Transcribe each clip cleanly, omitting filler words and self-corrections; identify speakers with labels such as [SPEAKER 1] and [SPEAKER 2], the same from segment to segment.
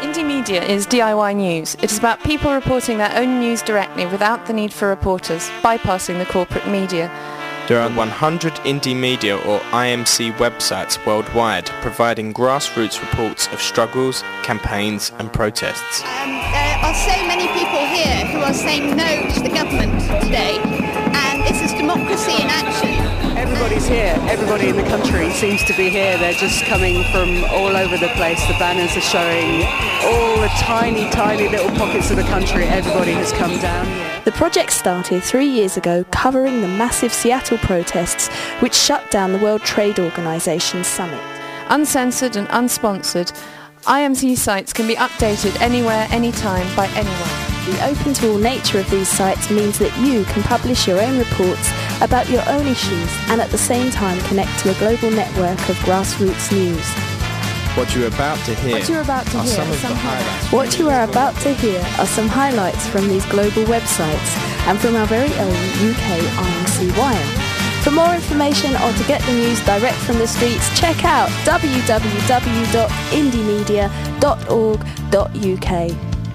[SPEAKER 1] Indie Media is DIY news. It is about people reporting their own news directly without the need for reporters, bypassing the corporate media.
[SPEAKER 2] There are 100 Indie Media or IMC websites worldwide providing grassroots reports of struggles, campaigns and protests.
[SPEAKER 3] There are so many people here who are saying no to the government today, and this is democracy in action.
[SPEAKER 4] Everybody's here. Everybody in the country seems to be here. They're just coming from all over the place. The banners are showing all the tiny, tiny little pockets of the country. Everybody has come down here.
[SPEAKER 5] The project started 3 years ago, covering the massive Seattle protests which shut down the World Trade Organization summit.
[SPEAKER 1] Uncensored and unsponsored, IMC sites can be updated anywhere, anytime, by anyone.
[SPEAKER 5] The open-to-all nature of these sites means that you can publish your own reports about your own issues and at the same time connect to a global network of grassroots news.
[SPEAKER 2] What you're about to hear are some of the highlights.
[SPEAKER 5] What you are about to hear are some highlights from these global websites and from our very own UK IMC Wire. For more information or to get the news direct from the streets, check out www.indiemedia.org.uk.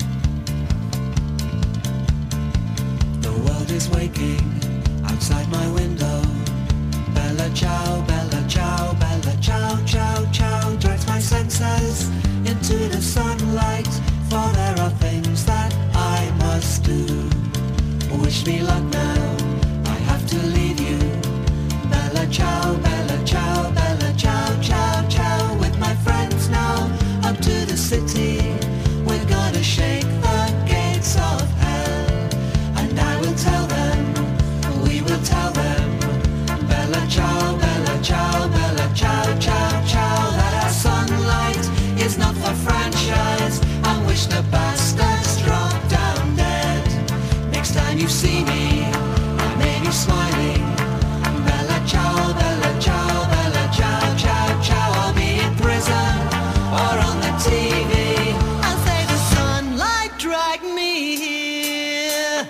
[SPEAKER 6] The world is waking outside my window. Bella ciao, bella ciao, bella ciao, ciao, ciao. Directs my senses into the sunlight, for there are things that I must do. Wish me luck now, I have to leave you. Bella ciao, bella ciao, bella ciao, ciao, ciao. With my friends now, up to the city. We're gonna shake the gates of hell, and I will tell them, we will tell them. Bella ciao, bella ciao, bella ciao, ciao, ciao. That our sunlight is not for franchise, and wish the bastards drop down dead. Next time you see me, I may be smiling. Bella ciao, bella ciao, bella ciao, ciao, ciao. I'll be in prison or on the TV. I'll say the sunlight dragged me here.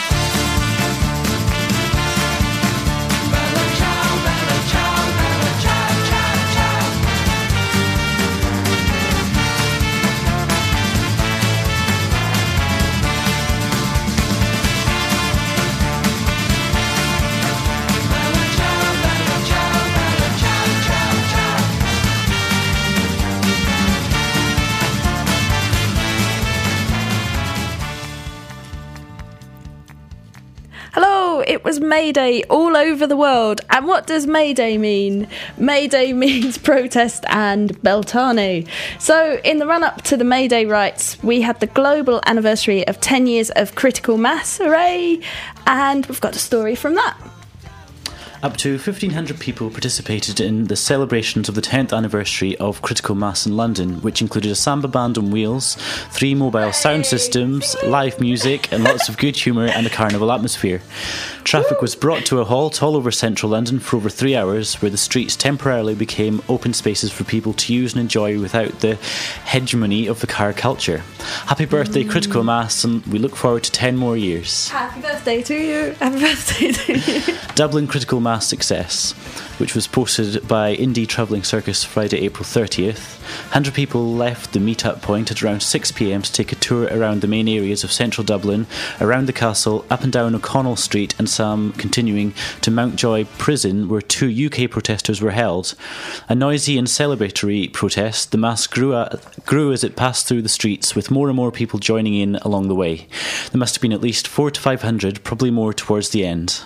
[SPEAKER 6] Bella ciao, bella ciao, bella ciao, ciao, ciao. Bella ciao, bella ciao, bella ciao, ciao, ciao.
[SPEAKER 5] Hello, it was May Day all over the world. And what does May Day mean? May Day means protest and Beltane. So in the run-up to the May Day rights, we had the global anniversary of 10 years of critical mass, hooray! And we've got a story from that.
[SPEAKER 7] Up to 1,500 people participated in the celebrations of the 10th anniversary of Critical Mass in London, which included a samba band on wheels, 3 mobile sound systems, live music, and lots of good humour and a carnival atmosphere. Traffic was brought to a halt all over central London for over 3 hours, where the streets temporarily became open spaces for people to use and enjoy without the hegemony of the car culture. Happy birthday, Critical Mass, and we look forward to 10 more years.
[SPEAKER 5] Happy birthday to you. Happy birthday to you.
[SPEAKER 7] Dublin Critical Mass success, which was posted by Indie Travelling Circus Friday, April 30th. 100 people left the meet-up point at around 6 p.m. to take a tour around the main areas of central Dublin, around the castle, up and down O'Connell Street, and some continuing to Mountjoy Prison, where 2 UK protesters were held. A noisy and celebratory protest, the mass grew as it passed through the streets, with more and more people joining in along the way. There must have been at least 400 to 500, probably more towards the end.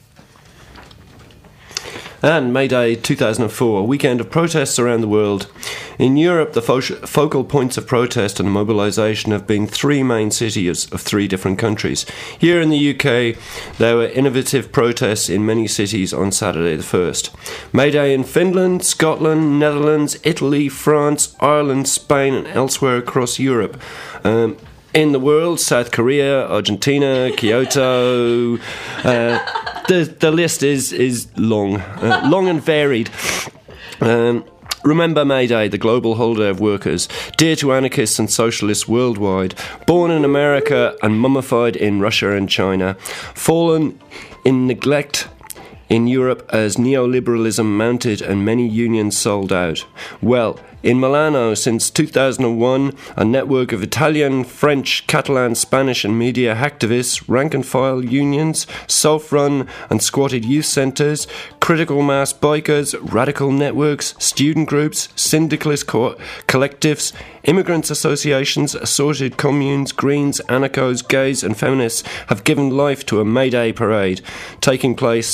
[SPEAKER 8] And May Day 2004, a weekend of protests around the world. In Europe, the focal points of protest and mobilisation have been 3 main cities of 3 different countries. Here in the UK, there were innovative protests in many cities on Saturday the 1st. May Day in Finland, Scotland, Netherlands, Italy, France, Ireland, Spain and elsewhere across Europe. In the world, South Korea, Argentina, Kyoto. The list is long, long and varied. Remember May Day, the global holiday of workers, dear to anarchists and socialists worldwide, born in America and mummified in Russia and China, fallen in neglect in Europe as neoliberalism mounted and many unions sold out. Well, In Milano since 2001, a network of Italian, French, Catalan, Spanish and media activists, rank-and-file unions, self-run and squatted youth centres, critical mass bikers, radical networks, student groups, syndicalist collectives, immigrants associations, assorted communes, Greens, anarchos, gays and feminists have given life to a May Day parade took place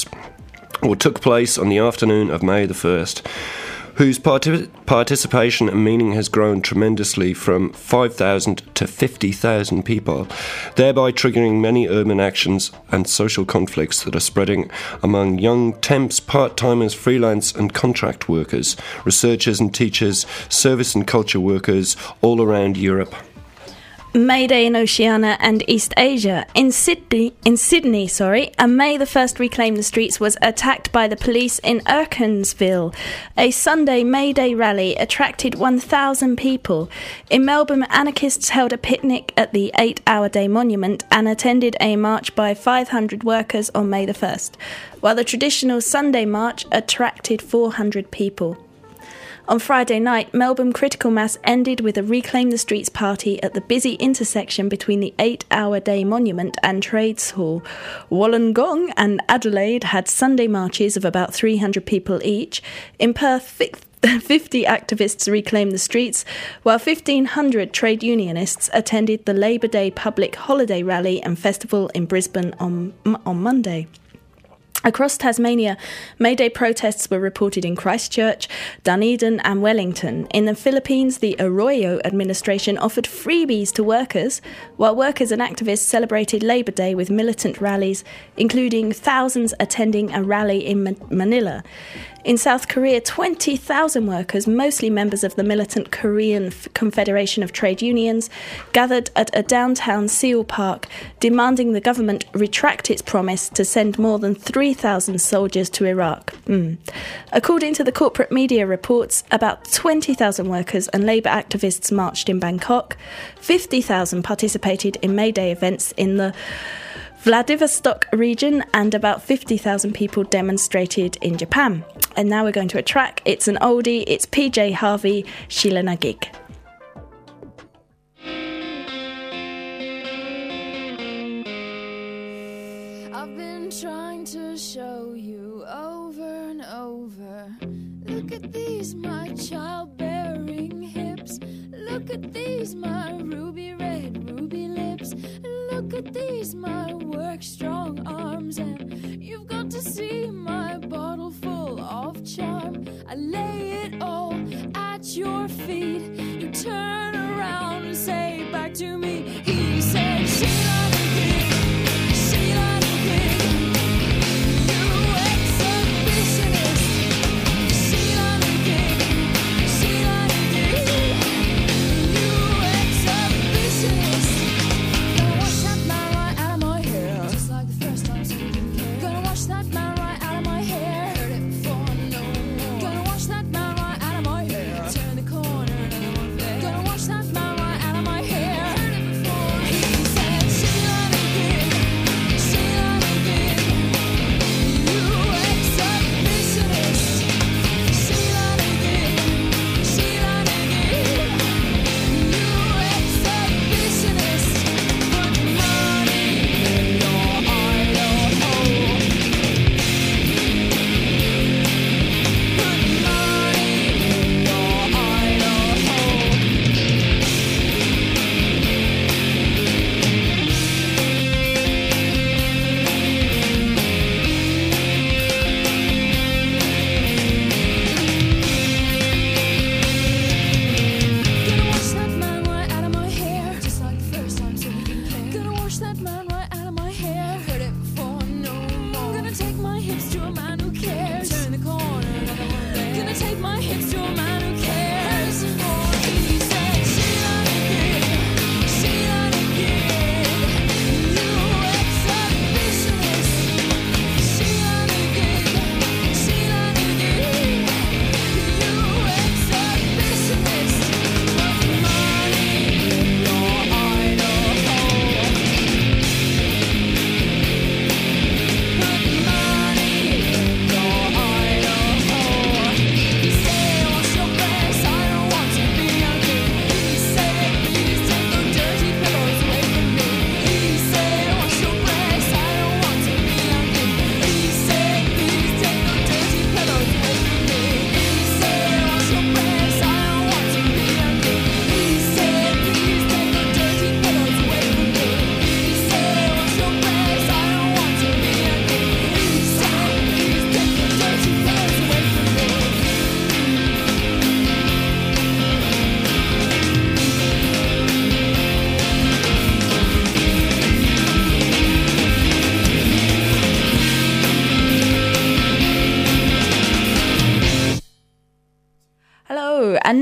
[SPEAKER 8] on the afternoon of May the 1st. Whose participation and meaning has grown tremendously from 5,000 to 50,000 people, thereby triggering many urban actions and social conflicts that are spreading among young temps, part-timers, freelance and contract workers, researchers and teachers, service and culture workers all around Europe.
[SPEAKER 5] May Day in Oceania and East Asia. In Sydney, a May the 1st Reclaim the Streets was attacked by the police in Erkensville. A Sunday May Day rally attracted 1,000 people. In Melbourne, anarchists held a picnic at the 8-Hour Day Monument and attended a march by 500 workers on May the 1st, while the traditional Sunday march attracted 400 people. On Friday night, Melbourne Critical Mass ended with a Reclaim the Streets party at the busy intersection between the 8-Hour Day Monument and Trades Hall. Wollongong and Adelaide had Sunday marches of about 300 people each. In Perth, 50 activists reclaimed the streets, while 1,500 trade unionists attended the Labour Day public holiday rally and festival in Brisbane on Monday. Across Tasmania, May Day protests were reported in Christchurch, Dunedin and Wellington. In the Philippines, the Arroyo administration offered freebies to workers, while workers and activists celebrated Labour Day with militant rallies, including thousands attending a rally in Manila. In South Korea, 20,000 workers, mostly members of the militant Korean Confederation of Trade Unions, gathered at a downtown Seoul park, demanding the government retract its promise to send more than 3,000 soldiers to Iraq. According to the corporate media reports, about 20,000 workers and labour activists marched in Bangkok. 50,000 participated in May Day events in the Vladivostok region, and about 50,000 people demonstrated in Japan. And now we're going to a track. It's an oldie. It's PJ Harvey, Sheila Na Gig.
[SPEAKER 9] I've been trying to show you over and over. Look at these, my childbearing hips. Look at these, my ruby red, ruby lips. Look at these, my work-strong arms. And you've got to see my bottle full of charm. I lay it all at your feet. You turn around and say back to me. He said, Sheila Na Gig, Sheila Na Gig. You exhibitionist. Sheila Na Gig, Sheila Na Gig. You exhibitionist. Gonna wash that man right out of my hair, just like the first time so you didn't care. Gonna wash that man right out of my hair. Heard it before, no more. Gonna wash that man right out of my hair. Turn the corner, another one there.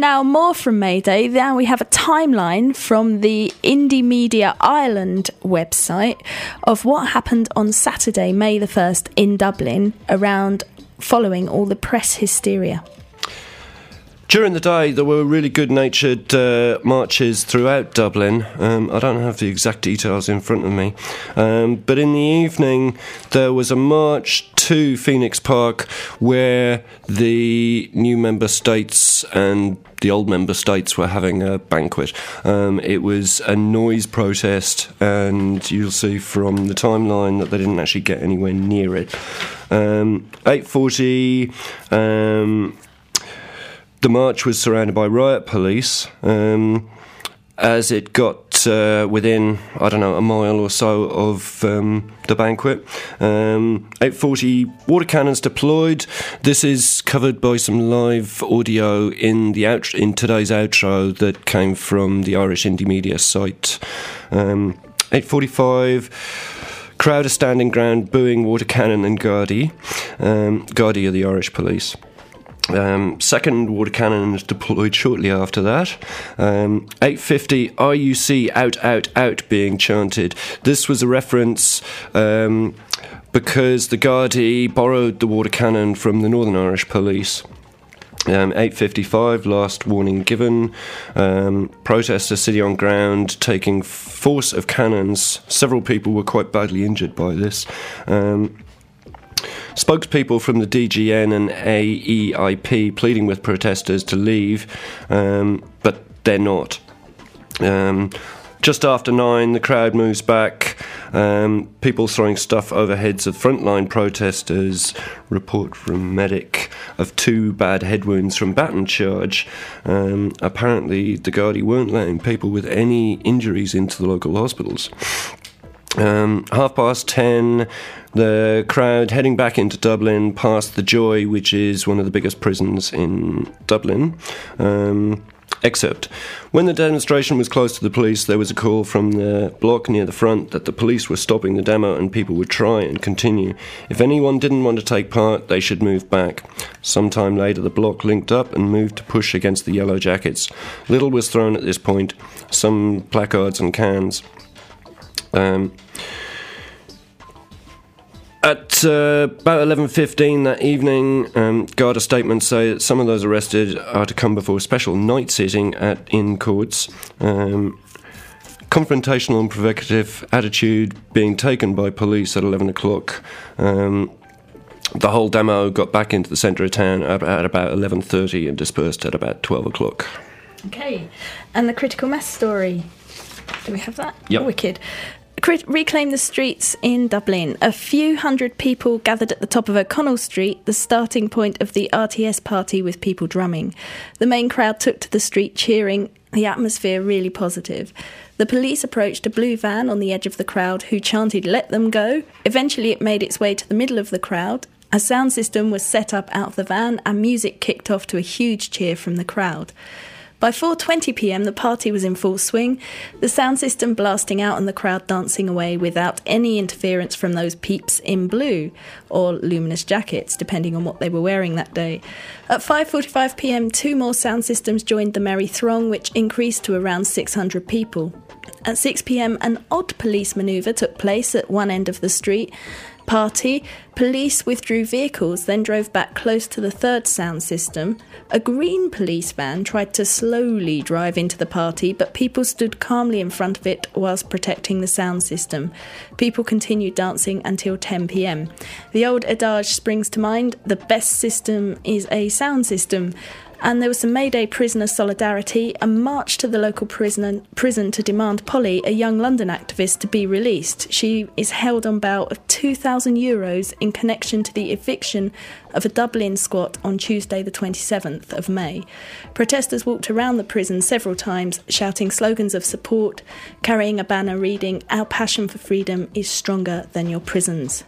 [SPEAKER 5] now more from May Day. Now we have a timeline from the Indie Media Ireland website of what happened on Saturday, May the 1st in Dublin, following all the press hysteria.
[SPEAKER 8] During the day, there were really good-natured marches throughout Dublin. I don't have the exact details in front of me. But in the evening, there was a march to Phoenix Park where the new member states and the old member states were having a banquet. It was a noise protest, and you'll see from the timeline that they didn't actually get anywhere near it. 8:40... the march was surrounded by riot police. As it got within, a mile or so of the banquet. 8:40, water cannons deployed. This is covered by some live audio in today's outro that came from the Irish Indie Media site. 8:45, crowd are standing ground booing water cannon and Gardaí. Gardaí are the Irish police. Second water cannon was deployed shortly after that. 8:50, RUC out, out, out being chanted. This was a reference because the Gardaí borrowed the water cannon from the Northern Irish Police. 8:55, last warning given. Protesters sitting on ground taking force of cannons. Several people were quite badly injured by this. Spokespeople from the DGN and AEIP pleading with protesters to leave, but they're not. Just after 9, the crowd moves back. People throwing stuff over heads of frontline protesters. Report from medic of 2 bad head wounds from baton charge. Apparently, the Gardaí weren't letting people with any injuries into the local hospitals. 10:30, the crowd heading back into Dublin past the Joy, which is one of the biggest prisons in Dublin. Excerpt. When the demonstration was close to the police, there was a call from the block near the front that the police were stopping the demo and people would try and continue. If anyone didn't want to take part, they should move back. Sometime later, the block linked up and moved to push against the Yellow Jackets. Little was thrown at this point, some placards and cans. At about 11:15 that evening, Garda statements say that some of those arrested are to come before a special night sitting in courts. Confrontational and provocative attitude being taken by police at 11 o'clock. The whole demo got back into the centre of town at about 11:30 and dispersed at about 12 o'clock.
[SPEAKER 5] Okay, and the critical mass story. Do we have that?
[SPEAKER 8] Yep.
[SPEAKER 5] Wicked. Reclaim the streets in Dublin. A few hundred people gathered at the top of O'Connell Street, the starting point of the RTS party, with people drumming. The main crowd took to the street cheering, the atmosphere really positive. The police approached a blue van on the edge of the crowd who chanted, "Let them go." Eventually it made its way to the middle of the crowd. A sound system was set up out of the van and music kicked off to a huge cheer from the crowd. By 4:20 p.m, the party was in full swing, the sound system blasting out and the crowd dancing away without any interference from those peeps in blue, or luminous jackets, depending on what they were wearing that day. At 5:45 p.m, 2 more sound systems joined the merry throng, which increased to around 600 people. At 6 p.m, an odd police manoeuvre took place at one end of the street. Party, police withdrew vehicles, then drove back close to the third sound system. A green police van tried to slowly drive into the party, but people stood calmly in front of it whilst protecting the sound system. People continued dancing until 10 p.m. The old adage springs to mind, the best system is a sound system. And there was some May Day prisoner solidarity, a march to the local prison to demand Polly, a young London activist, to be released. She is held on bail of €2,000 in connection to the eviction of a Dublin squat on Tuesday the 27th of May. Protesters walked around the prison several times, shouting slogans of support, carrying a banner reading, "Our passion for freedom is stronger than your prisons."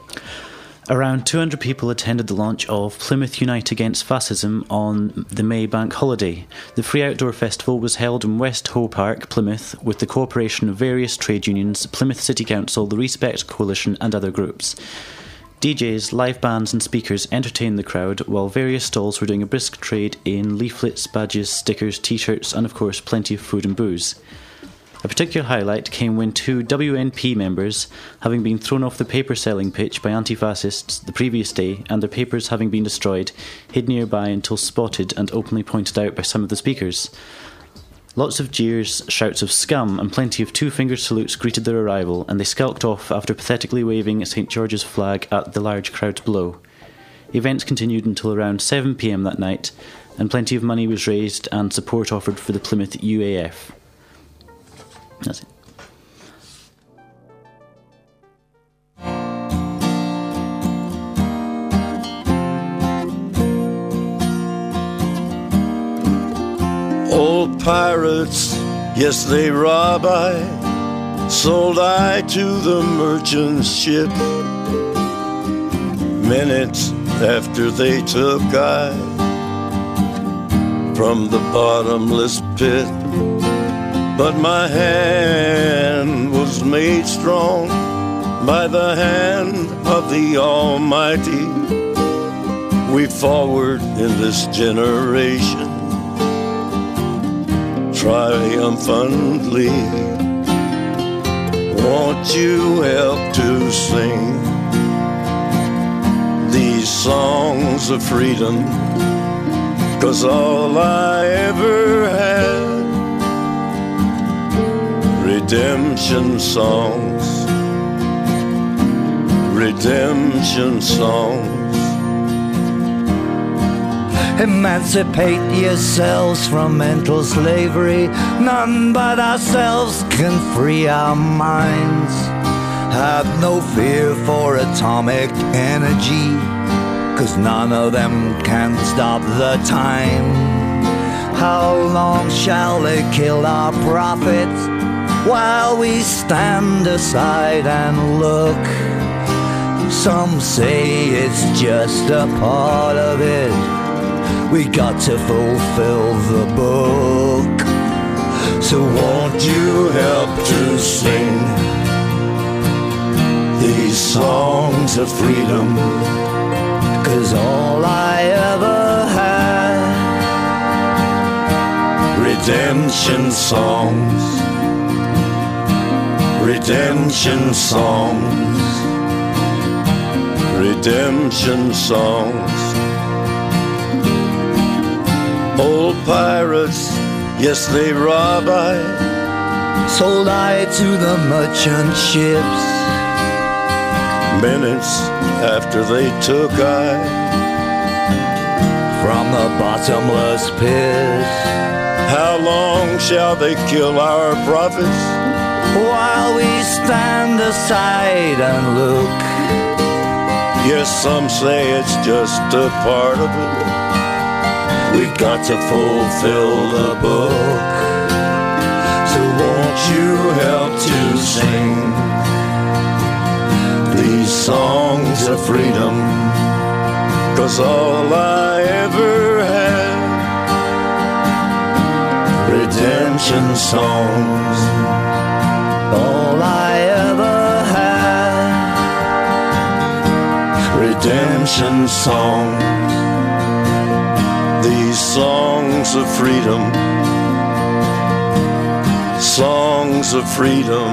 [SPEAKER 7] Around 200 people attended the launch of Plymouth Unite Against Fascism on the May Bank holiday. The free outdoor festival was held in West Ho Park, Plymouth, with the cooperation of various trade unions, Plymouth City Council, the Respect Coalition and other groups. DJs, live bands and speakers entertained the crowd, while various stalls were doing a brisk trade in leaflets, badges, stickers, t-shirts and of course plenty of food and booze. A particular highlight came when 2 WNP members, having been thrown off the paper selling pitch by anti-fascists the previous day and their papers having been destroyed, hid nearby until spotted and openly pointed out by some of the speakers. Lots of jeers, shouts of scum and plenty of two-fingered salutes greeted their arrival, and they skulked off after pathetically waving St George's flag at the large crowds below. Events continued until around 7 p.m. that night, and plenty of money was raised and support offered for the Plymouth UAF. That's it.
[SPEAKER 10] Old pirates, yes they rob I, sold I to the merchant ship. Minutes after they took I from the bottomless pit. But my hand was made strong by the hand of the Almighty. We forward in this generation triumphantly. Won't you help to sing these songs of freedom? 'Cause all I ever had, redemption songs, redemption songs.
[SPEAKER 11] Emancipate yourselves from mental slavery. None but ourselves can free our minds. Have no fear for atomic energy, 'cause none of them can stop the time. How long shall they kill our prophets while we stand aside and look? Some say it's just a part of it. We got to fulfill the book. So won't you help to sing these songs of freedom? 'Cause all I ever had, redemption songs, redemption songs, redemption songs. Old pirates, yes they rob I, sold I to the merchant ships. Minutes after they took I from the bottomless pit. How long shall they kill our prophets while we stand aside and look? Yes, some say it's just a part of it. We've got to fulfill the book. So won't you help to sing these songs of freedom? 'Cause all I ever had, redemption songs. All I ever had, redemption songs. These songs of freedom, songs of freedom.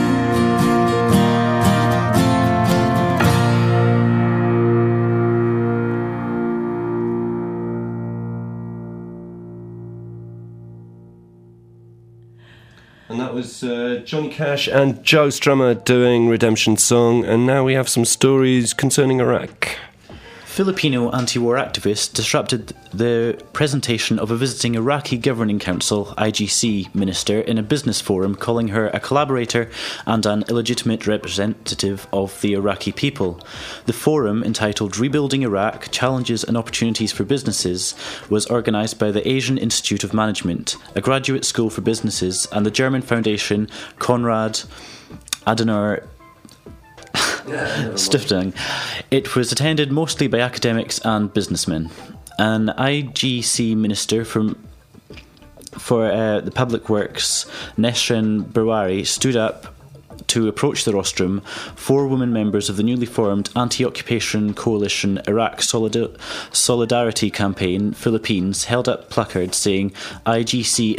[SPEAKER 8] And that was Johnny Cash and Joe Strummer doing Redemption Song, and now we have some stories concerning Iraq.
[SPEAKER 7] Filipino anti-war activists disrupted the presentation of a visiting Iraqi Governing Council (IGC) minister in a business forum, calling her a collaborator and an illegitimate representative of the Iraqi people. The forum, entitled Rebuilding Iraq, Challenges and Opportunities for Businesses, was organised by the Asian Institute of Management, a graduate school for businesses, and the German foundation Konrad Adenauer Stiftung. It was attended mostly by academics and businessmen. An IGC minister for the Public Works, Nesrin Berwari, stood up to approach the rostrum, 4 women members of the newly formed anti-occupation coalition Iraq Solidarity Campaign Philippines held up placards saying IGC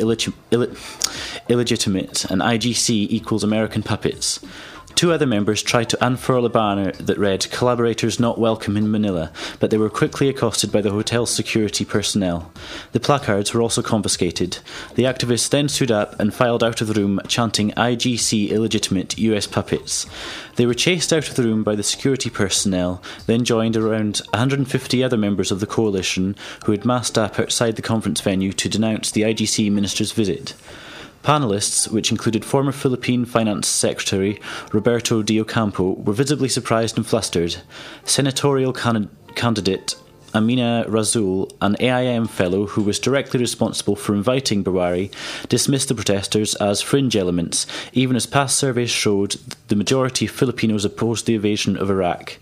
[SPEAKER 7] illegitimate and IGC equals American puppets. 2 other members tried to unfurl a banner that read, "Collaborators not welcome in Manila," but they were quickly accosted by the hotel's security personnel. The placards were also confiscated. The activists then stood up and filed out of the room, chanting IGC illegitimate US puppets. They were chased out of the room by the security personnel, then joined around 150 other members of the coalition who had massed up outside the conference venue to denounce the IGC minister's visit. Panellists, which included former Philippine Finance Secretary Roberto de Ocampo, were visibly surprised and flustered. Senatorial candidate Amina Razul, an AIM fellow who was directly responsible for inviting Bawari, dismissed the protesters as fringe elements, even as past surveys showed the majority of Filipinos opposed the invasion of Iraq.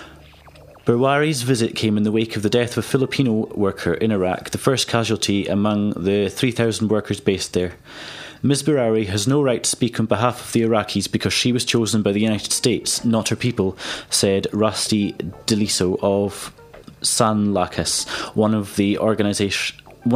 [SPEAKER 7] Bawari's visit came in the wake of the death of a Filipino worker in Iraq, the first casualty among the 3,000 workers based there. Ms. Bawari has no right to speak on behalf of the Iraqis because she was chosen by the United States, not her people, said Rusty Deliso of San Lacas, one of the organisers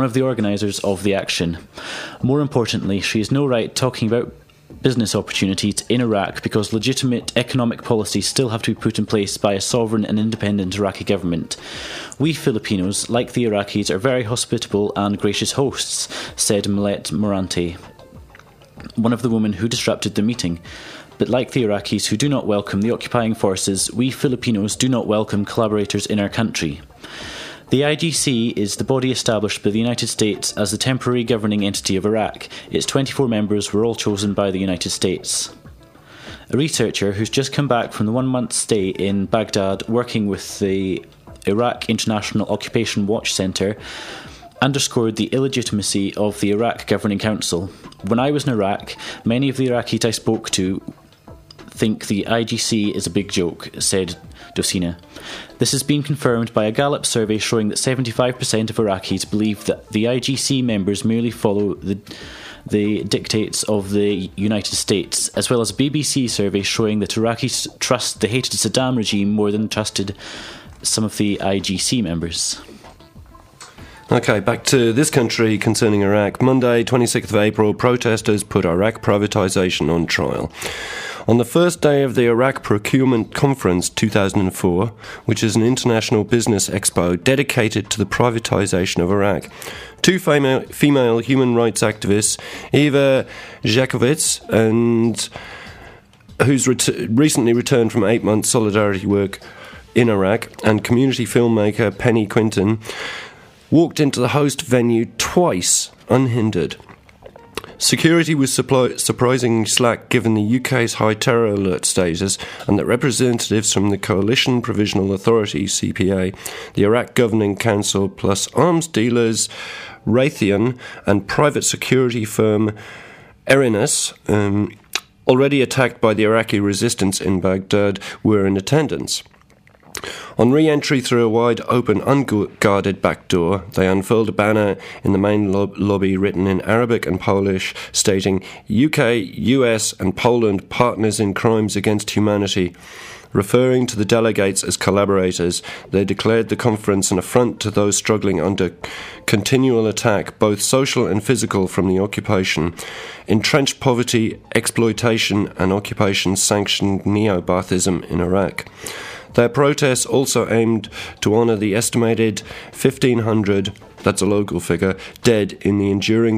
[SPEAKER 7] of the action. More importantly, she has no right talking about business opportunities in Iraq because legitimate economic policies still have to be put in place by a sovereign and independent Iraqi government. We Filipinos, like the Iraqis, are very hospitable and gracious hosts, said Milette Morante, one of the women who disrupted the meeting. But like the Iraqis who do not welcome the occupying forces, we Filipinos do not welcome collaborators in our country. The IGC is the body established by the United States as the temporary governing entity of Iraq. Its 24 members were all chosen by the United States. A researcher who's just come back from the 1-month stay in Baghdad working with the Iraq International Occupation Watch Centre underscored the illegitimacy of the Iraq Governing Council. When I was in Iraq, many of the Iraqis I spoke to think the IGC is a big joke, said Docina. This has been confirmed by a Gallup survey showing that 75% of Iraqis believe that the IGC members merely follow the dictates of the United States, as well as a BBC survey showing that Iraqis trust the hated Saddam regime more than trusted some of the IGC members.
[SPEAKER 8] Okay, back to this country concerning Iraq. Monday, 26th of April, protesters put Iraq privatisation on trial. On the first day of the Iraq Procurement Conference 2004, which is an international business expo dedicated to the privatisation of Iraq, 2 female human rights activists, Eva Jakovets, and who's recently returned from 8 months solidarity work in Iraq, and community filmmaker Penny Quinton, walked into the host venue twice unhindered. Security was surprisingly slack given the UK's high terror alert status and that representatives from the Coalition Provisional Authority, CPA, the Iraq Governing Council, plus arms dealers Raytheon and private security firm Erinus, already attacked by the Iraqi resistance in Baghdad, were in attendance. On re-entry through a wide-open, unguarded back door, they unfurled a banner in the main lobby written in Arabic and Polish, stating, UK, US and Poland partners in crimes against humanity. Referring to the delegates as collaborators, they declared the conference an affront to those struggling under continual attack, both social and physical, from the occupation, entrenched poverty, exploitation and occupation-sanctioned neo-Baathism in Iraq. Their protests also aimed to honour the estimated 1,500, that's a local figure, dead in the enduring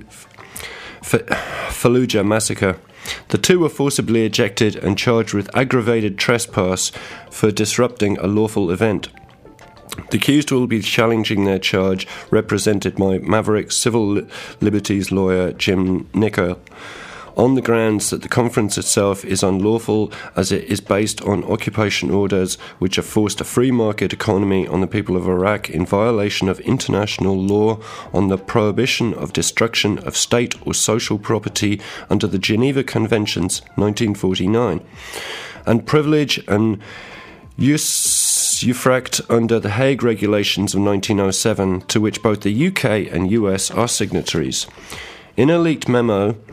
[SPEAKER 8] Fallujah massacre. The 2 were forcibly ejected and charged with aggravated trespass for disrupting a lawful event. The accused will be challenging their charge, represented by Maverick civil liberties lawyer Jim Nicol, on the grounds that the conference itself is unlawful as it is based on occupation orders which have forced a free market economy on the people of Iraq in violation of international law on the prohibition of destruction of state or social property under the Geneva Conventions 1949, and privilege and usufruct under the Hague Regulations of 1907, to which both the UK and US are signatories. In a leaked memo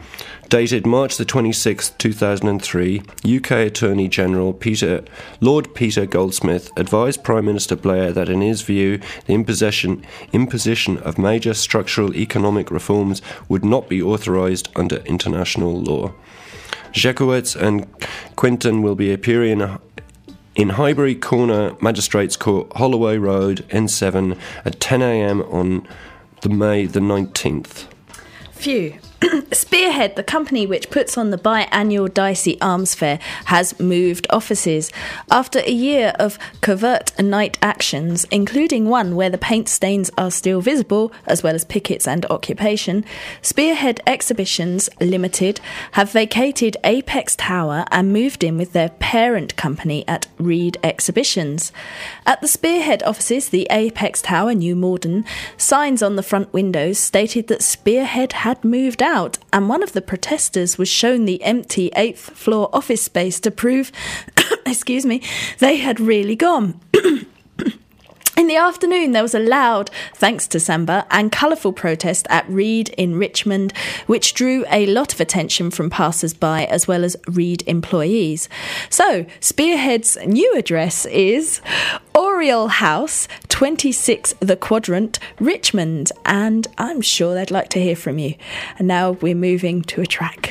[SPEAKER 8] Dated March the 26th, 2003, UK Attorney General Lord Peter Goldsmith advised Prime Minister Blair that in his view the imposition of major structural economic reforms would not be authorised under international law. Jekowitz and Quinton will be appearing in Highbury Corner Magistrates Court, Holloway Road, N7 at 10 a.m. on May the 19th.
[SPEAKER 5] Phew. Spearhead, the company which puts on the biannual Dicey Arms Fair, has moved offices. After a year of covert night actions, including one where the paint stains are still visible, as well as pickets and occupation, Spearhead Exhibitions Limited have vacated Apex Tower and moved in with their parent company at Reed Exhibitions. At the Spearhead offices, the Apex Tower, New Malden, signs on the front windows stated that Spearhead had moved out, and one of the protesters was shown the empty 8th floor office space to prove, they had really gone. In the afternoon, there was a loud, thanks to Samba, and colourful protest at Reed in Richmond, which drew a lot of attention from passers-by as well as Reed employees. So, Spearhead's new address is Oriel House, 26 The Quadrant, Richmond, and I'm sure they'd like to hear from you. And now we're moving to a track.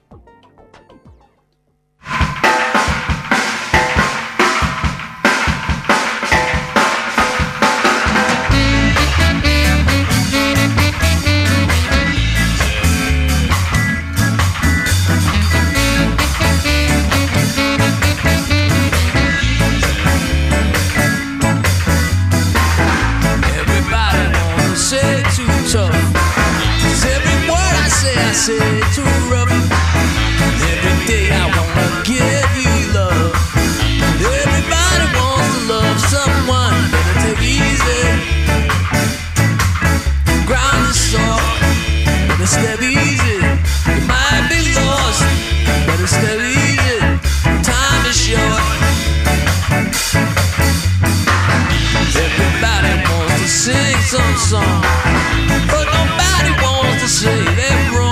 [SPEAKER 6] I say too rough. Every day I wanna give you love. Everybody wants to love someone. Better take it easy. Ground is soft. Better step easy. You might be lost. Better step easy. Time is short. Everybody wants to sing some song, but nobody wants to say they're wrong.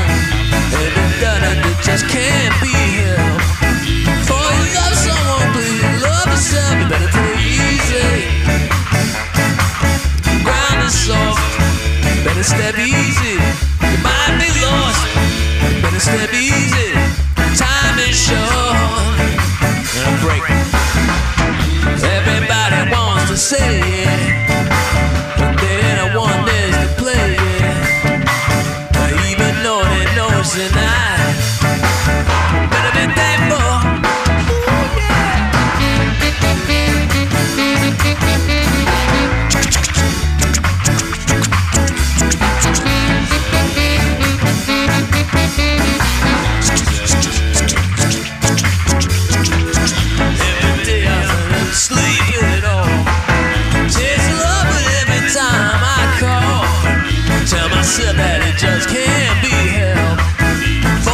[SPEAKER 6] It just can't be helped. For you love someone, please love yourself. You better take it easy. Ground is soft. Better step easy. You might be lost. Better step easy. Time is short. And a break. Everybody wants to say it, but they're the one that's to play it. Even though they know it's an eye. That it just can't be helped. For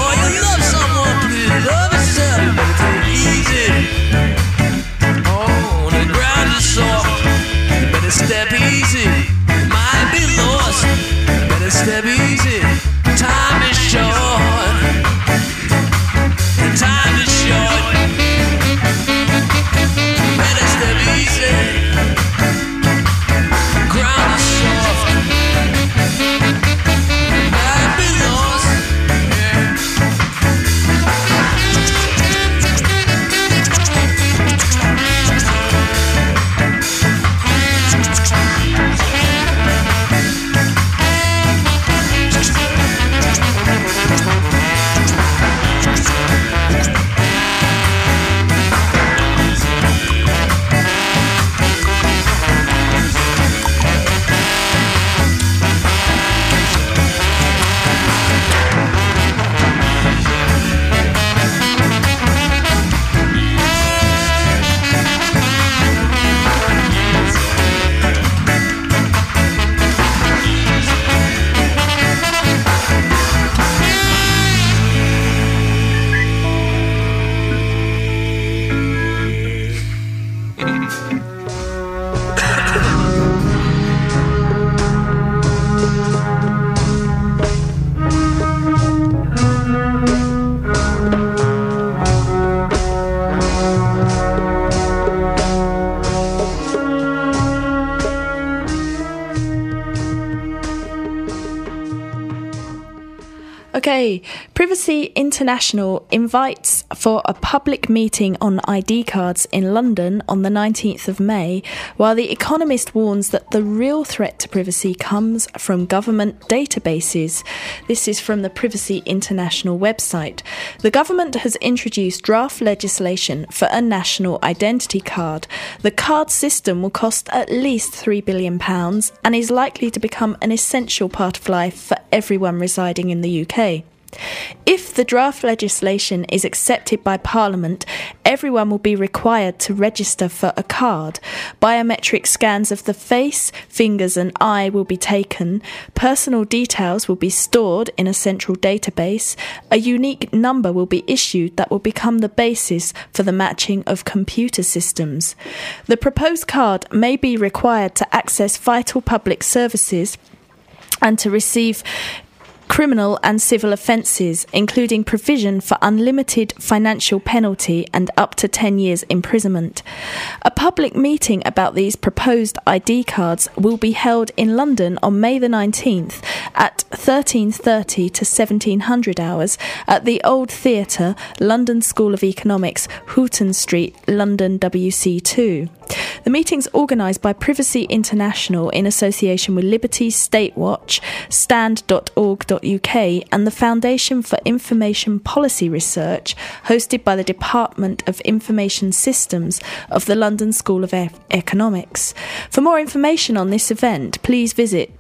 [SPEAKER 5] Okay, Privacy International invites for a public meeting on ID cards in London on the 19th of May, while The Economist warns that the real threat to privacy comes from government databases. This is from the Privacy International website. The government has introduced draft legislation for a national identity card. The card system will cost at least £3 billion and is likely to become an essential part of life for everyone residing in the UK. If the draft legislation is accepted by Parliament, everyone will be required to register for a card. Biometric scans of the face, fingers and eye will be taken. Personal details will be stored in a central database. A unique number will be issued that will become the basis for the matching of computer systems. The proposed card may be required to access vital public services and to receive criminal and civil offences, including provision for unlimited financial penalty and up to 10 years imprisonment. A public meeting about these proposed ID cards will be held in London on May the 19th at 13:30 to 1700 hours at the Old Theatre, London School of Economics, Houghton Street, London WC2. The meeting's organised by Privacy International in association with Liberty, State Watch, stand.org.uk and the Foundation for Information Policy Research, hosted by the Department of Information Systems of the London School of Economics. For more information on this event, please visit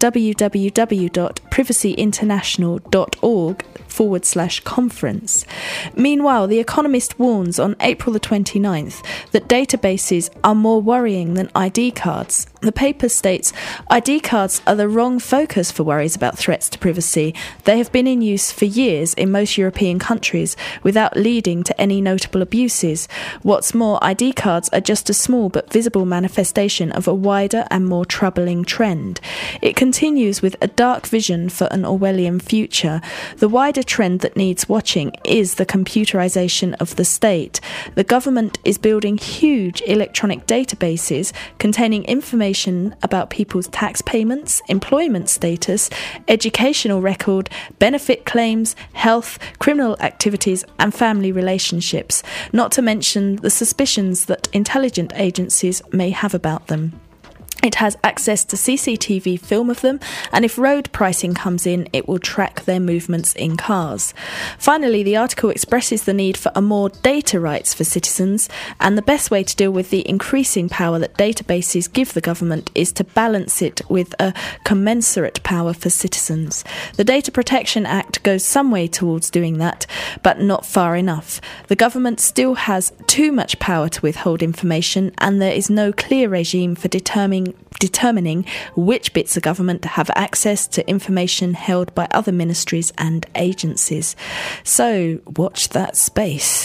[SPEAKER 5] www.privacyinternational.org/conference. Meanwhile, The Economist warns on April the 29th that databases are more worrying than ID cards. The paper states, ID cards are the wrong focus for worries about threats to privacy. They have been in use for years in most European countries without leading to any notable abuses. What's more, ID cards are just a small but visible manifestation of a wider and more troubling trend. It continues with a dark vision for an Orwellian future. The wider trend that needs watching is the computerisation of the state. The government is building huge electronic databases containing information about people's tax payments, employment status, educational record, benefit claims, health, criminal activities and family relationships, not to mention the suspicions that intelligence agencies may have about them. It has access to CCTV film of them, and if road pricing comes in, it will track their movements in cars. Finally, the article expresses the need for a more data rights for citizens, and the best way to deal with the increasing power that databases give the government is to balance it with a commensurate power for citizens. The Data Protection Act goes some way towards doing that, but not far enough. The government still has too much power to withhold information, and there is no clear regime for determining which bits of government have access to information held by other ministries and agencies. So, watch that space.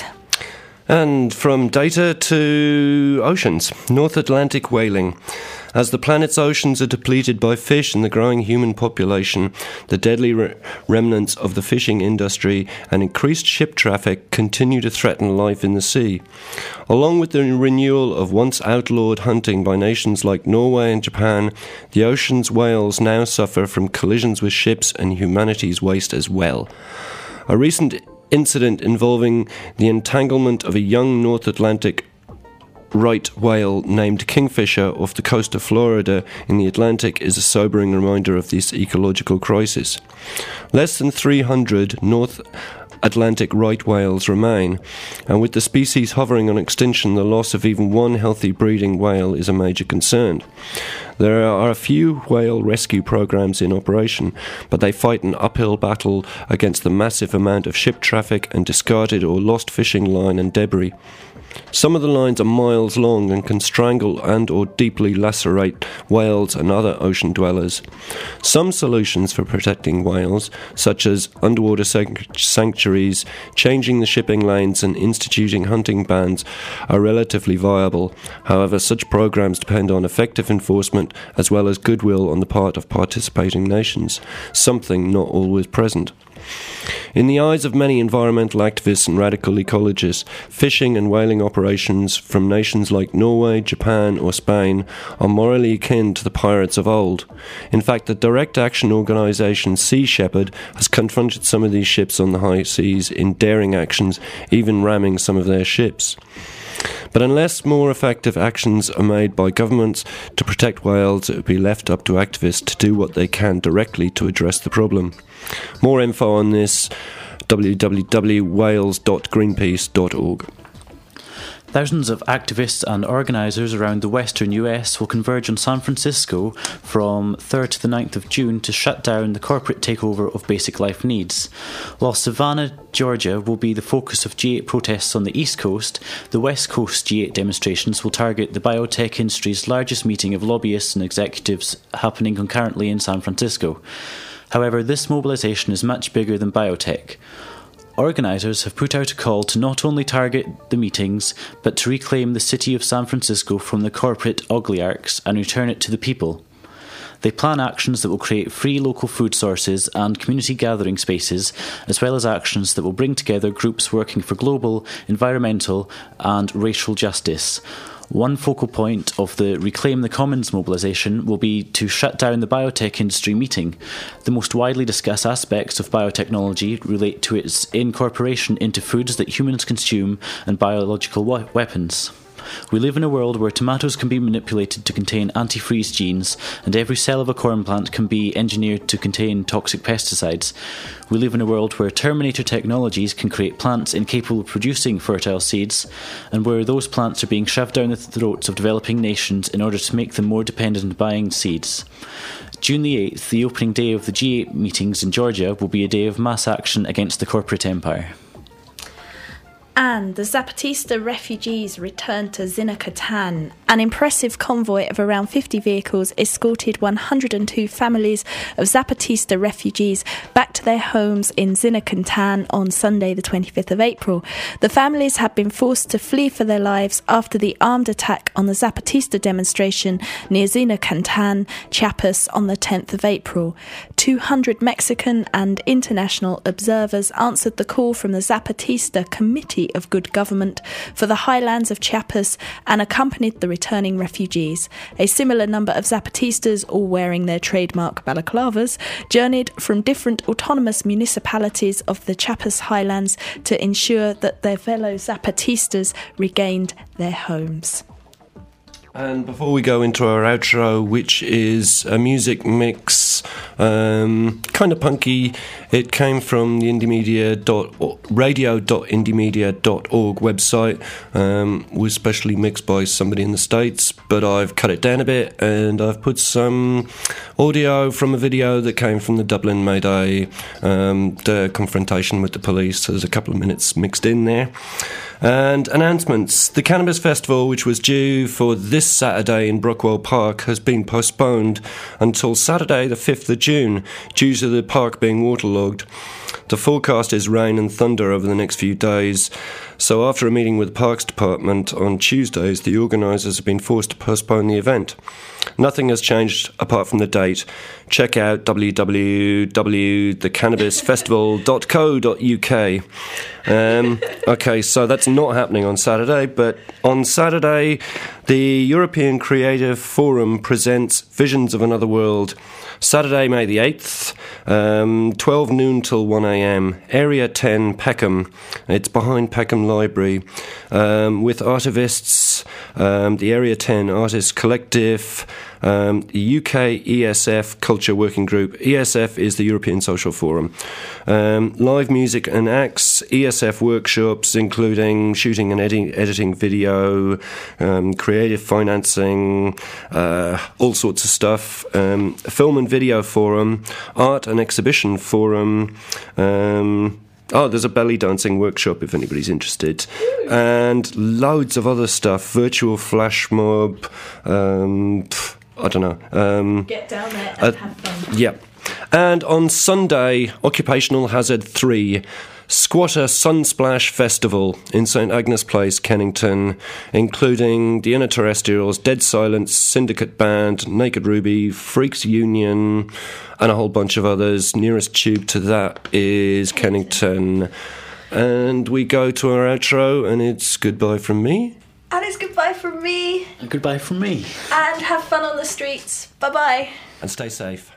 [SPEAKER 8] And from data to oceans, North Atlantic whaling. As the planet's oceans are depleted by fish and the growing human population, the deadly remnants of the fishing industry and increased ship traffic continue to threaten life in the sea. Along with the renewal of once outlawed hunting by nations like Norway and Japan, the ocean's whales now suffer from collisions with ships and humanity's waste as well. A recent incident involving the entanglement of a young North Atlantic right whale named Kingfisher off the coast of Florida in the Atlantic is a sobering reminder of this ecological crisis. Less than 300 North Atlantic right whales remain, and with the species hovering on extinction, the loss of even one healthy breeding whale is a major concern. There are a few whale rescue programs in operation, but they fight an uphill battle against the massive amount of ship traffic and discarded or lost fishing line and debris. Some of the lines are miles long and can strangle and or deeply lacerate whales and other ocean dwellers. Some solutions for protecting whales, such as underwater sanctuaries, changing the shipping lanes and instituting hunting bans, are relatively viable. However, such programs depend on effective enforcement as well as goodwill on the part of participating nations, something not always present. In the eyes of many environmental activists and radical ecologists, fishing and whaling operations from nations like Norway, Japan or Spain are morally akin to the pirates of old. In fact, the direct action organisation Sea Shepherd has confronted some of these ships on the high seas in daring actions, even ramming some of their ships. But unless more effective actions are made by governments to protect whales, it will be left up to activists to do what they can directly to address the problem. More info on this, www.whales.greenpeace.org.
[SPEAKER 7] Thousands of activists and organisers around the western US will converge on San Francisco from 3rd to the 9th of June to shut down the corporate takeover of basic life needs. While Savannah, Georgia will be the focus of G8 protests on the East Coast, the West Coast G8 demonstrations will target the biotech industry's largest meeting of lobbyists and executives happening concurrently in San Francisco. However, this mobilisation is much bigger than biotech. Organisers have put out a call to not only target the meetings, but to reclaim the city of San Francisco from the corporate oligarchs and return it to the people. They plan actions that will create free local food sources and community gathering spaces, as well as actions that will bring together groups working for global, environmental and racial justice. One focal point of the Reclaim the Commons mobilisation will be to shut down the biotech industry meeting. The most widely discussed aspects of biotechnology relate to its incorporation into foods that humans consume and biological weapons. We live in a world where tomatoes can be manipulated to contain antifreeze genes, and every cell of a corn plant can be engineered to contain toxic pesticides. We live in a world where Terminator technologies can create plants incapable of producing fertile seeds, and where those plants are being shoved down the throats of developing nations in order to make them more dependent on buying seeds. June the 8th, the opening day of the G8 meetings in Georgia, will be a day of mass action against the corporate empire.
[SPEAKER 5] And the Zapatista refugees returned to Zinacatan. An impressive convoy of around 50 vehicles escorted 102 families of Zapatista refugees back to their homes in Zinacatan on Sunday the 25th of April. The families had been forced to flee for their lives after the armed attack on the Zapatista demonstration near Zinacatan, Chiapas on the 10th of April. 200 Mexican and international observers answered the call from the Zapatista Committee of Good Government for the highlands of Chiapas and accompanied the returning refugees. A similar number of Zapatistas, all wearing their trademark balaclavas, journeyed from different autonomous municipalities of the Chiapas highlands to ensure that their fellow Zapatistas regained their homes.
[SPEAKER 8] And before we go into our outro, which is a music mix, kind of punky, it came from the radio.indiemedia.org website, was specially mixed by somebody in the States, but I've cut it down a bit and I've put some audio from a video that came from the Dublin May Day, the confrontation with the police. So there's a couple of minutes mixed in there. And announcements. The Cannabis Festival, which was due for this Saturday in Brockwell Park, has been postponed until Saturday the 5th of June due to the park being waterlogged. The forecast is rain and thunder over the next few days. So after a meeting with the Parks Department on Tuesdays, the organisers have been forced to postpone the event. Nothing has changed apart from the date. Check out www.thecannabisfestival.co.uk. Okay, so that's not happening on Saturday, but on Saturday, the European Creative Forum presents Visions of Another World. Saturday, May the 8th, 12 noon till 1 a.m, Area 10, Peckham. It's behind Peckham Library, with artivists, the Area 10 Artists Collective, the UK ESF Culture Working Group. ESF is the European Social Forum. Live music and acts, ESF workshops including shooting and editing video, creative financing, all sorts of stuff, film and video forum, art and exhibition forum, there's a belly dancing workshop if anybody's interested. And loads of other stuff. Virtual flash mob. I don't know.
[SPEAKER 5] Get down there and have fun.
[SPEAKER 8] Yeah. And on Sunday, Occupational Hazard 3. Squatter Sunsplash Festival in St Agnes Place, Kennington, including the Inner Terrestrials, Dead Silence, Syndicate Band, Naked Ruby, Freaks Union, and a whole bunch of others. Nearest tube to that is Kennington. And we go to our outro, and it's goodbye from me.
[SPEAKER 5] And it's goodbye from me.
[SPEAKER 7] And goodbye from me.
[SPEAKER 5] And have fun on the streets. Bye-bye.
[SPEAKER 8] And stay safe.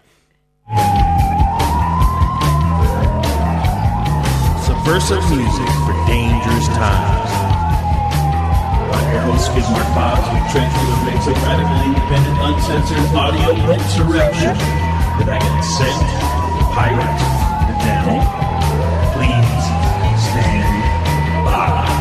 [SPEAKER 12] Subversive music for dangerous times. I'm your host, Skid Mark Bobs, with Transfer makes a radically independent, uncensored audio insurrection that I can send, pirate, and now, please stand by.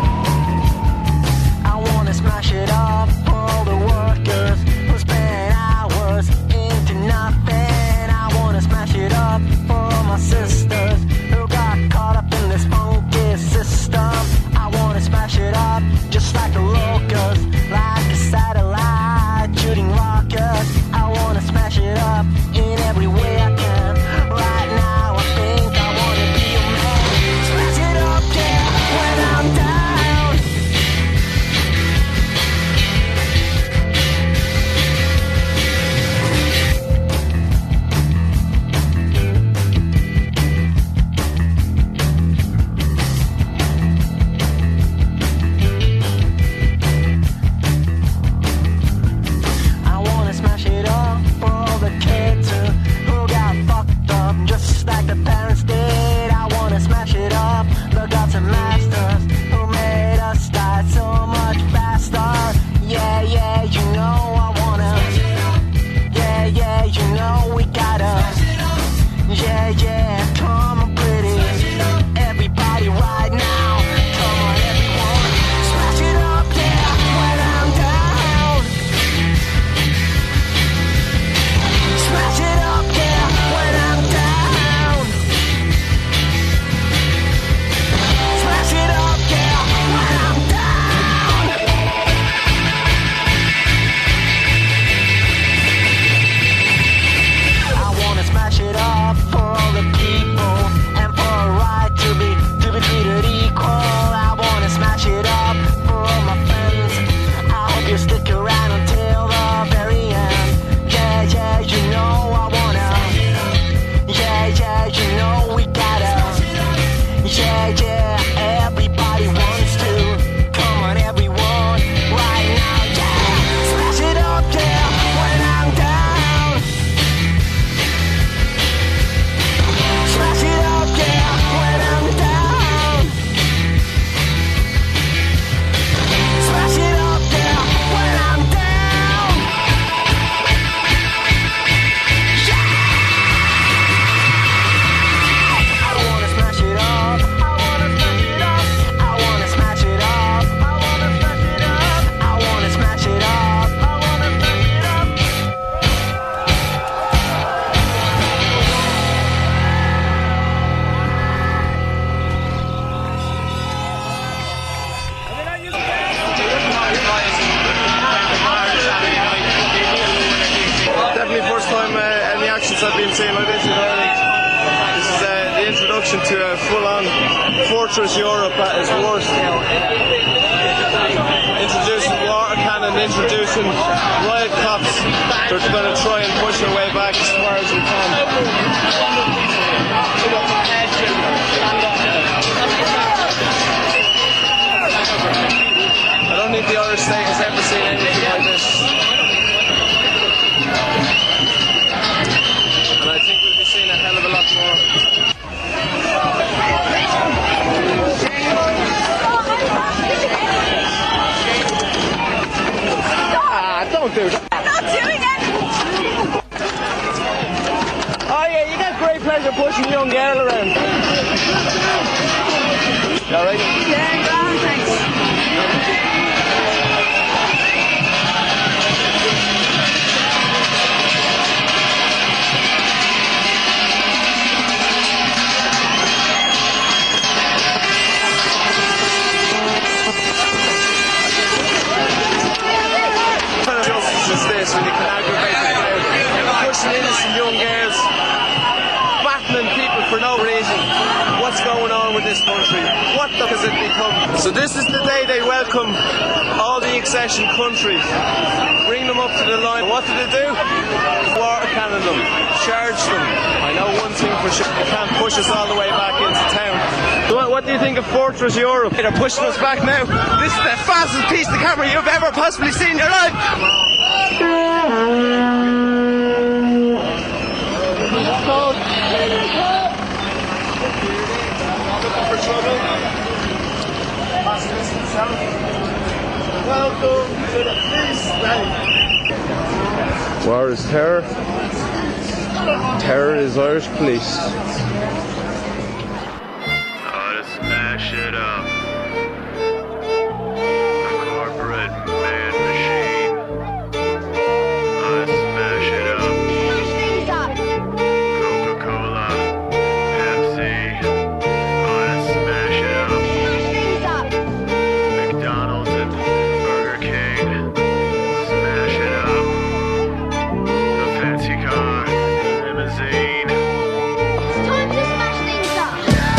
[SPEAKER 6] I wanna smash it up for all the workers who spend hours into nothing. I wanna smash it up for all my sisters who got caught up in this funky system. I wanna smash it up just like a locust, like a satellite shooting rockets. I wanna smash it up in every way I can. Right now I think I wanna be a man. Smash it up, yeah, when I'm down. I wanna smash it up for all the kids who got fucked up just like the parents did. I wanna smash it up, the gods and masters who made us die so much faster. Yeah, yeah, you know I wanna. Yeah, yeah, you know we gotta. Yeah, yeah, come on pretty. Everybody right now. Come on everyone. Smash it up, yeah, when I'm down. Smash it up, yeah, when I'm down. Smash it up, yeah, when I'm down. I wanna smash it up for all the people and for a right to be treated equal. I wanna smash it up for all my friends. I hope you stick around until the very end. Yeah, yeah, you know I wanna. Yeah, yeah, you know we gotta. Yeah, yeah, everybody wants to. Come on, everyone, right now, yeah. Smash it up, yeah, when I'm down. Smash it up, yeah, when I'm down. Smash it up, yeah, when I'm down. I wanna smash it up. I wanna smash it up. I wanna smash it up. I wanna smash it up. I wanna smash it up. I wanna smash it up.
[SPEAKER 13] Definitely first time any actions I've been seeing like this in Ireland. This is the introduction to a full-on Fortress Europe at its worst. Introducing water cannon, introducing riot cops. They're going to try and push their way back as far as we can. I don't think the Irish state has ever seen anything like this. And I think we'll be seeing a hell of a lot more. Don't do that.
[SPEAKER 6] I'm not doing it!
[SPEAKER 13] Oh yeah, you got great pleasure pushing a young girl around. You alright?
[SPEAKER 6] Yeah, grand, thanks.
[SPEAKER 13] When you can aggravate the crowd, pushing innocent young girls, battling people for no reason. this country. What the has it become? So this is the day they welcome all the accession countries. Bring them up to the line. What do? Water cannon them. Charge them. I know one thing for sure, they can't push us all the way back into town. So what do you think of Fortress Europe? They're pushing us back now. This is the fastest piece of camera you've ever possibly seen in your life. Looking for trouble? Welcome to the peace rally. War is terror. Terror is Irish police.
[SPEAKER 14] To smash it up. The corporate man machine. Smash it up. Coca-Cola, Pepsi. Smash it up. McDonald's and Burger King. Smash it up. The fancy car, limousine.
[SPEAKER 9] It's time to smash things up.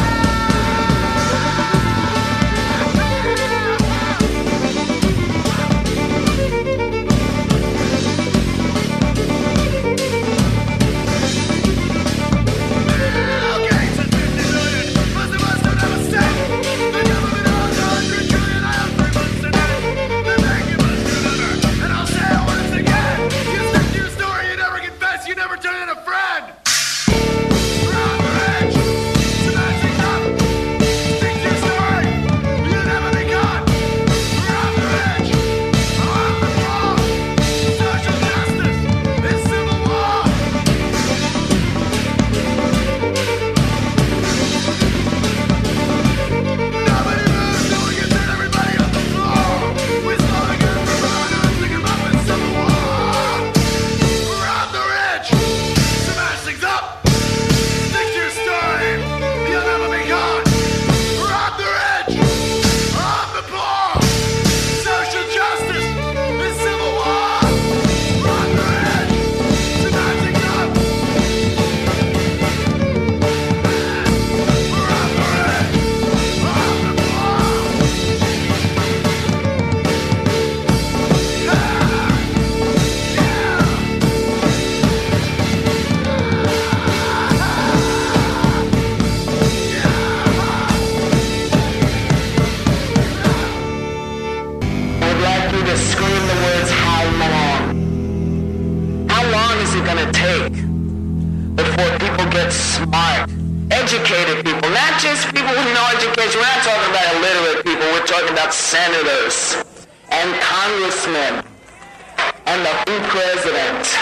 [SPEAKER 15] Educated people, not just people with no education. We're not talking about illiterate people. We're talking about senators and congressmen and the who president.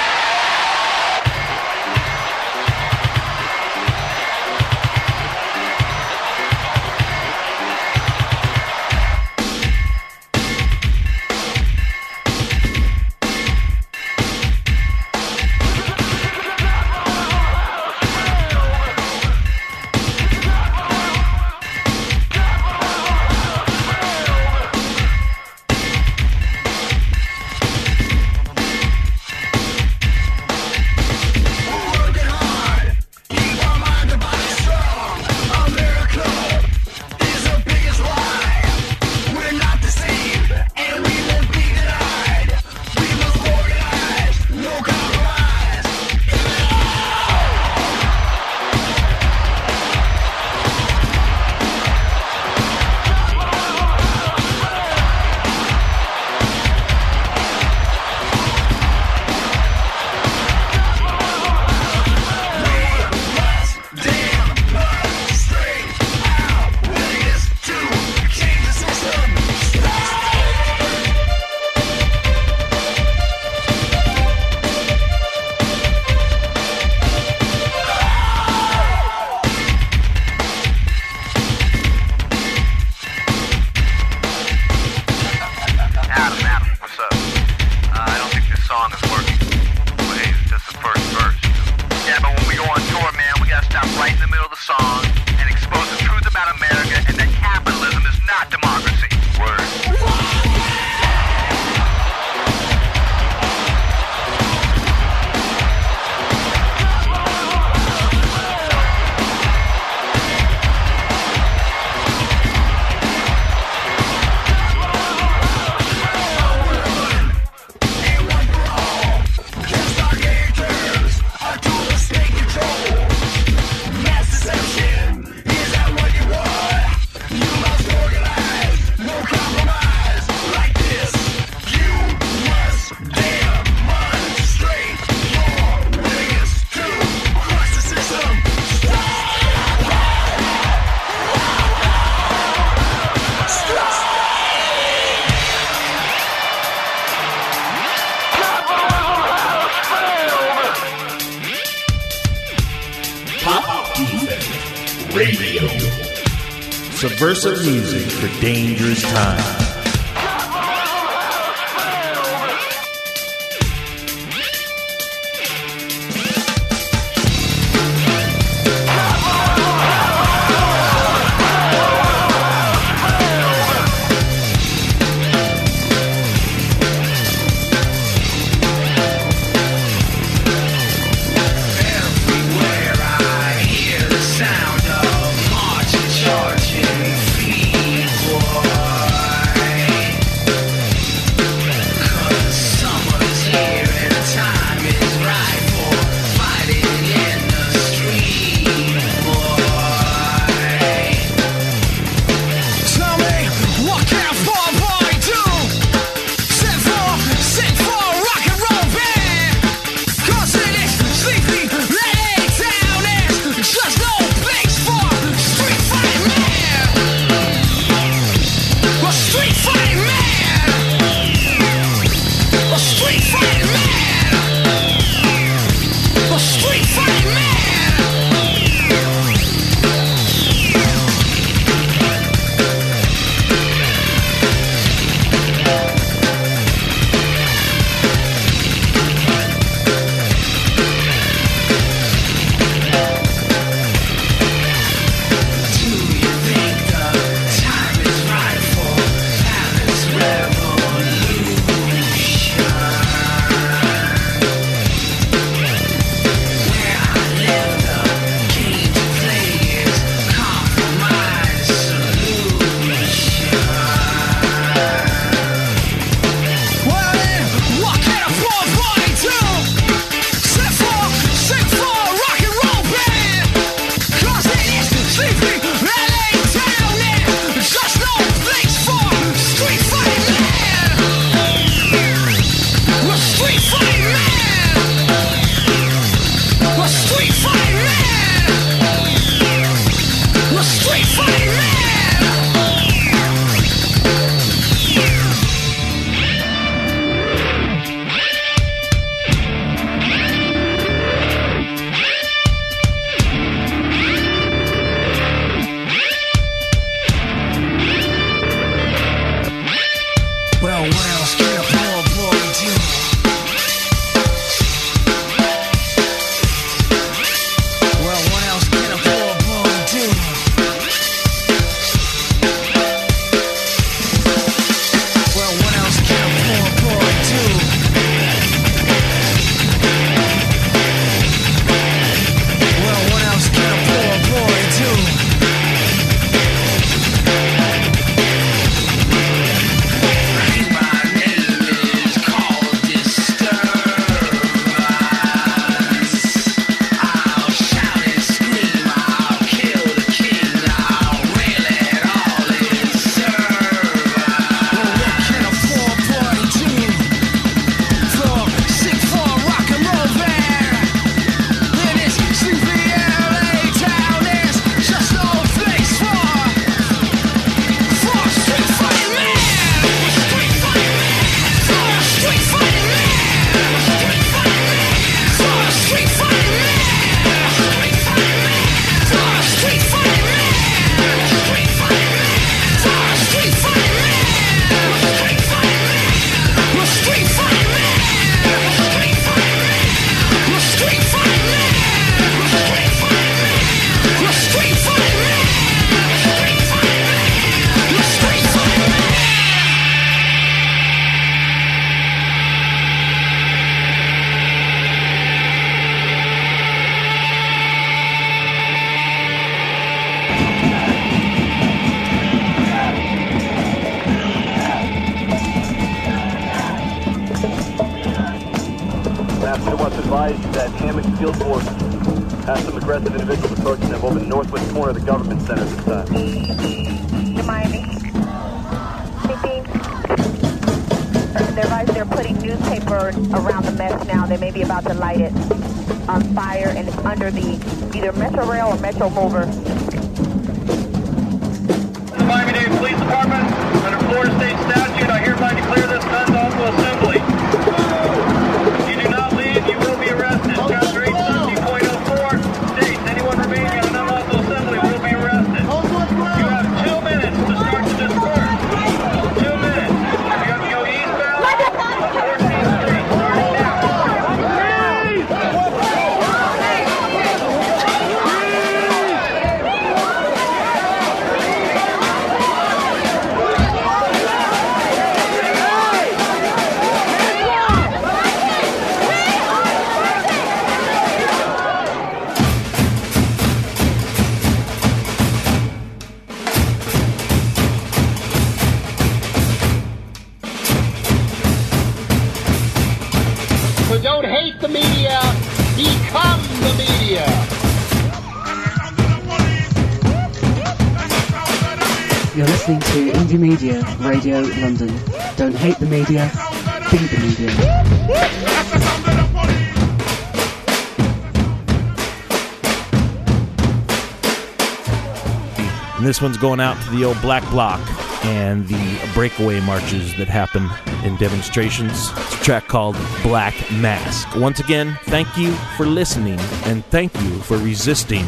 [SPEAKER 12] Subversive music for dangerous times.
[SPEAKER 16] That Hammond Field Force has some aggressive individuals approaching them over the northwest corner of the government center this time.
[SPEAKER 17] Miami. They're putting newspaper around the mess now. They may be about to light it on fire, and it's under the either Metro Rail or Metro Mover.
[SPEAKER 16] The Miami-Dade Police Department, under Florida State statute, I hereby declare this gun lawful assembly. You do not leave, you will be arrested. Chapter 870.04 states anyone remaining at an unlawful assembly will be arrested. You have 2
[SPEAKER 4] You're listening to Indie Media Radio London. Don't hate the media, be the media.
[SPEAKER 12] And this one's going out to the old Black Bloc and the breakaway marches that happen in demonstrations. It's a track called Black Mask. Once again, thank you for listening and thank you for resisting.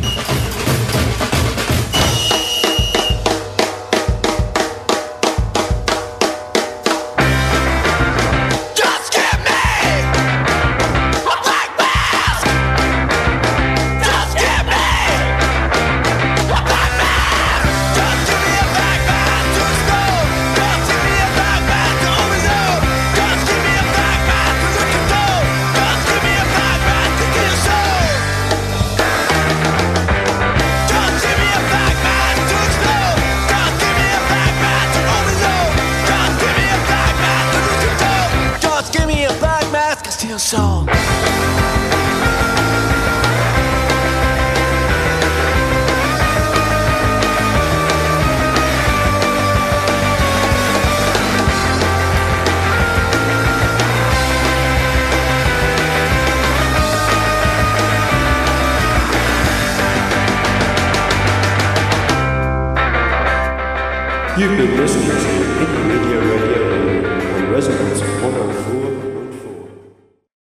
[SPEAKER 6] Soul.
[SPEAKER 8] You've been listening to Indie Media Radio on Resonance 104.